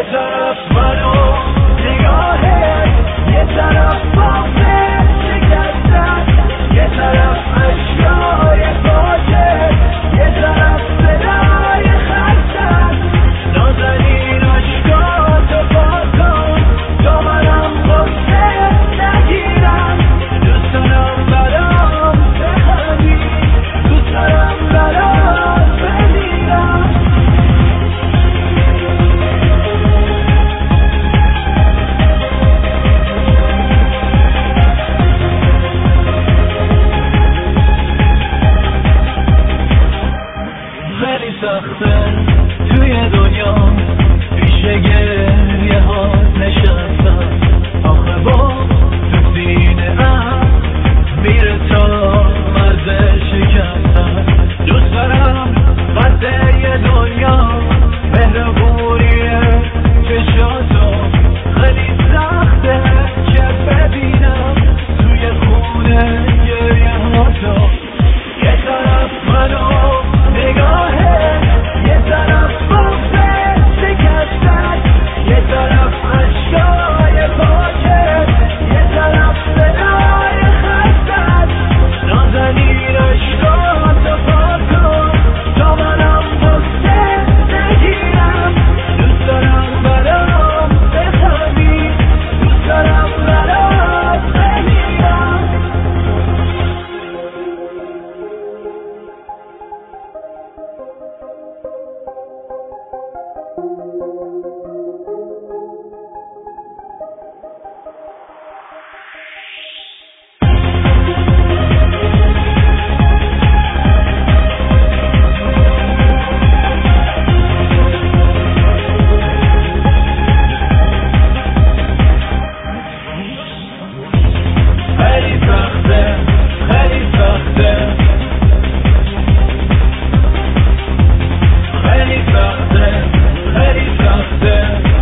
طرف منو نگاهه، یه طرف بامه شکستن، یه طرف اشکای پاکه، یه طرف صدای خستن. نازنین اشکاتو پاک کن تا منم غصه نگیرم. دوست دارم برام بخندی، دوست دارم برات بمیرم. خیلی سخته توی دنیا پیش گریه ها نشستم، آخه با تو سینه ام میره تا مرز شکستم. دوست دارم قدر یه دنیا مهربونی چشاتو، خیلی سخته که ببینم توی خونه گریه ها تو. یه طرف منو نگاهه، یه طرف بامه شکستن، یه طرف اشکای پاکه، یه طرف صدای خستن. نازنین اشکاتو پاک کن تا منم غصه نگیرم. دوست دارم برام بخندی، دوست دارم برات بمیرم. خیلی سخته، خیلی سخته، خیلی سخته، خیلی سخته،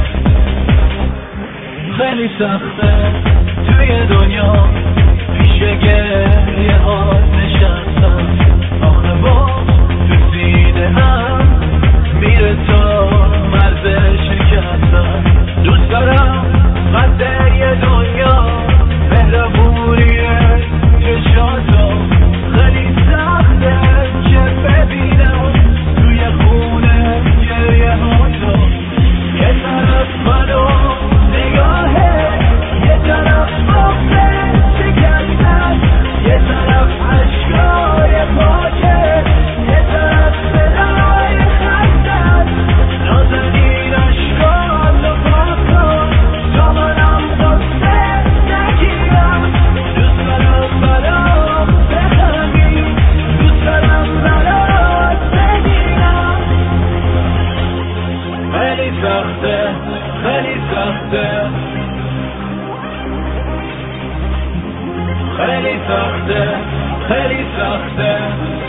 خیلی سخته توی دنیا پیش گریه ها نشستم، آخه با تو سینه ام میره تا مرز شکستم. دوست دارم قدر یه دنیا مهربونی چشاتو، خیلی سخته که ببینم توی خونه گریه ها تو. یه طرف منو نگاهه، یه طرف بامه شکستن، یه طرف اشکای پاکه، یه طرف صدای خستن. نازنین اشکاتو پاک کن تا منم غصه نگیرم. دوست دارم برام بخندی، دوست دارم برات بمیرم. خیلی سخته، خیلی سخته، خیلی سخته، خیلی سخته.